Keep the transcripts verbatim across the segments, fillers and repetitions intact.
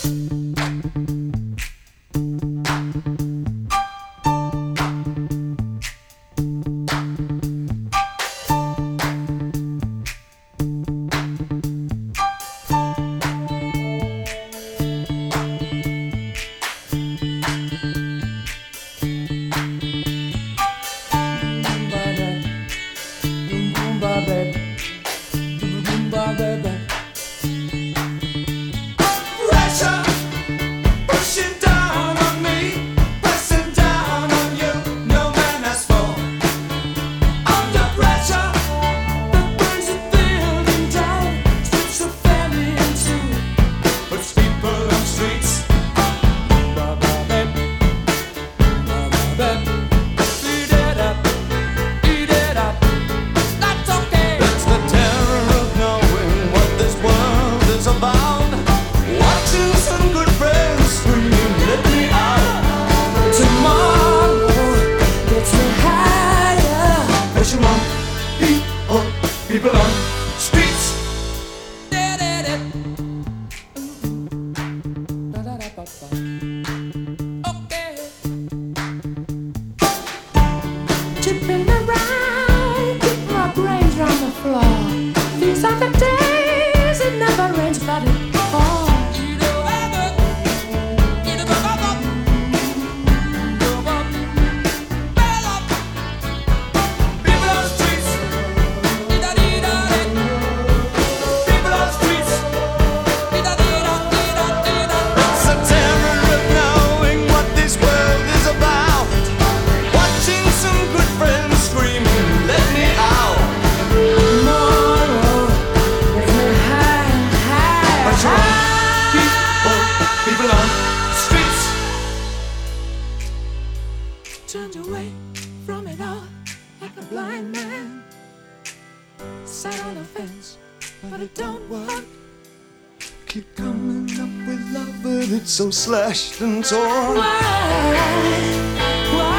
People on streets. Okay. Chipping around, keep my brains round the floor. These are the days it never rains, but it falls. Turned away from it all like a blind man. Sat on the fence, but it don't work. Keep coming up with love, but it's so slashed and torn. Why? Why?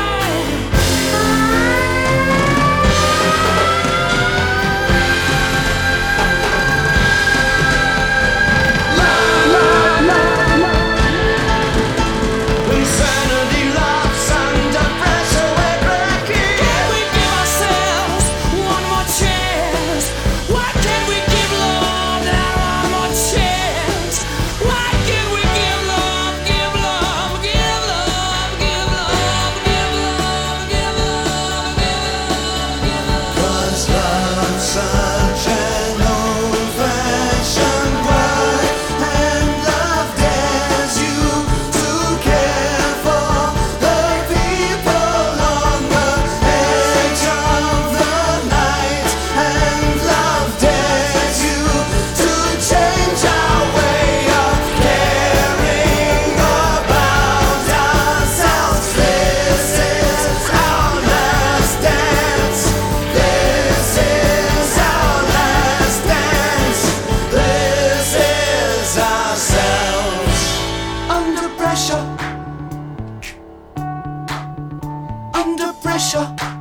Under pressure.